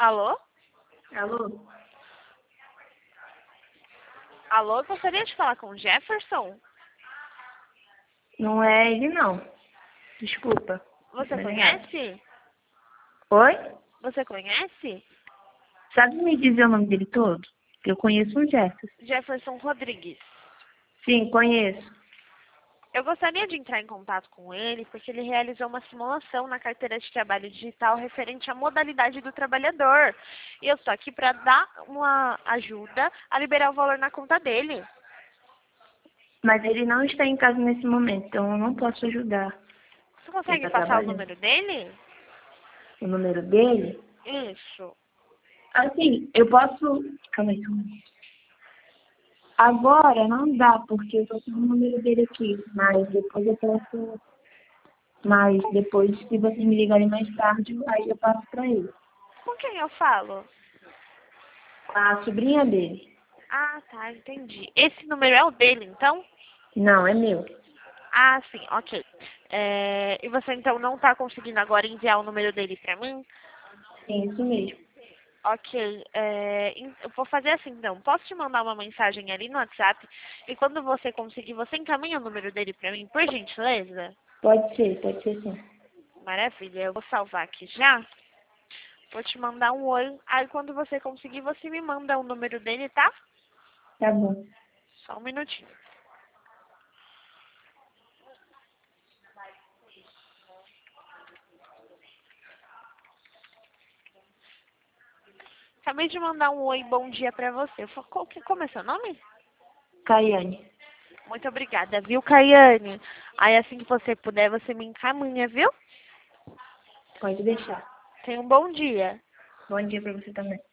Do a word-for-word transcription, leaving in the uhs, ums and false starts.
Alô? Alô? Alô, eu gostaria de falar com o Jefferson? Não é ele, não. Desculpa. Você Mas é nada. conhece? Oi? Você conhece? Sabe me dizer o nome dele todo? Eu conheço um Jefferson. Jefferson Rodrigues. Sim, conheço. Eu gostaria de entrar em contato com ele porque ele realizou uma simulação na carteira de trabalho digital referente à modalidade do trabalhador. E eu estou aqui para dar uma ajuda a liberar o valor na conta dele. Mas ele não está em casa nesse momento, então eu não posso ajudar. Você Ele consegue está passar o trabalhando. número dele? O número dele? Isso. Assim, eu posso... Calma aí, calma aí. Agora não dá, porque eu tô com o número dele aqui. Mas depois eu posso... Mas depois, se vocês me ligarem mais tarde, aí eu passo pra ele. Com quem eu falo? A sobrinha dele. Ah, tá, entendi. Esse número é o dele, então? Não, é meu. Ah, sim, ok. É, e você então não está conseguindo agora enviar o número dele para mim? Sim, isso mesmo. Ok, é, em- eu vou fazer assim então. Posso te mandar uma mensagem ali no WhatsApp e quando você conseguir, você encaminha o número dele para mim, por gentileza? Pode ser, pode ser sim. Maravilha, eu vou salvar aqui já. Vou te mandar um oi. Aí quando você conseguir, você me manda o número dele, tá? Tá bom. Só um minutinho. Acabei de mandar um oi, bom dia pra você. Fa- Qual que, como é seu nome? Caiane, Muito obrigada, viu, Caiane? Aí assim que você puder, você me encaminha, viu? pode deixar. Tenha um bom dia. Bom dia pra você também.